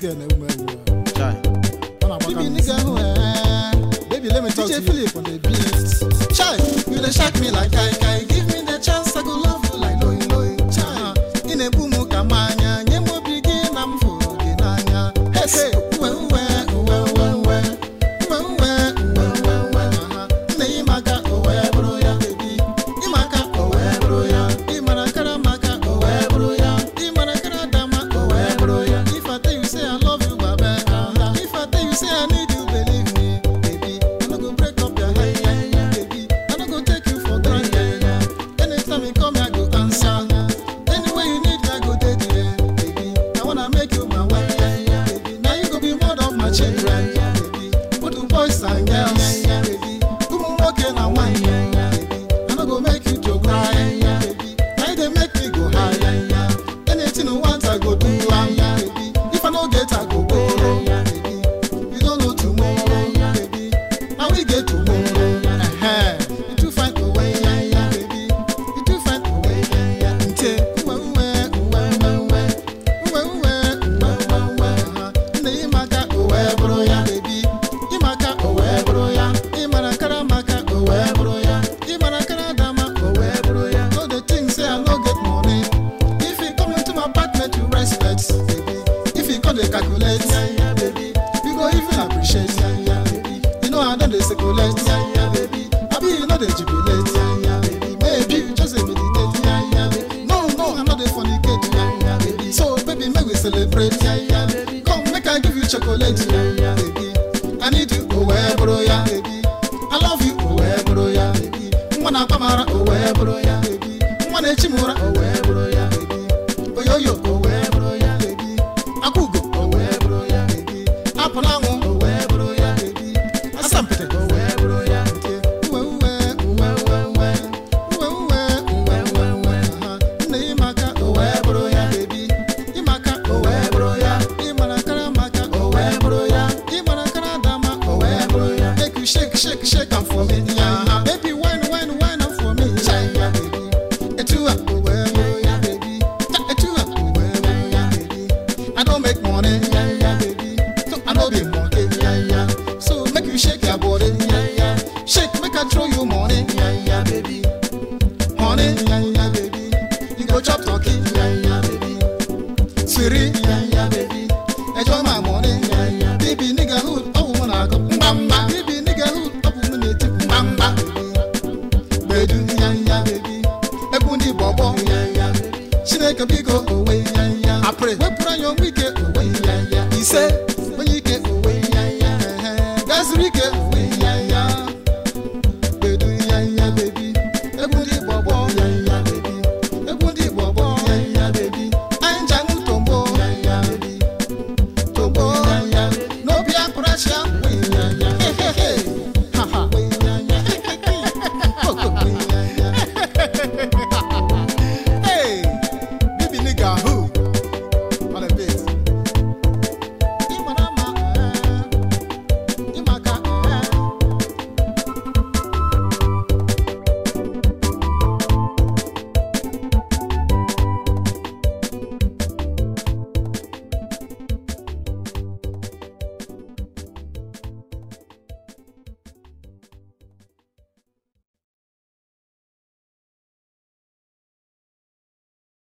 girl na woman. Chai. Baby nigga who baby let me talk to you. Philip on the beat. Chai, you dey shock me like kai. Give me the chance, I go love you like loy. Chai, in a boom kamanya, nyemo begin am for ginanya. Hey, I pray. We pray on weekend.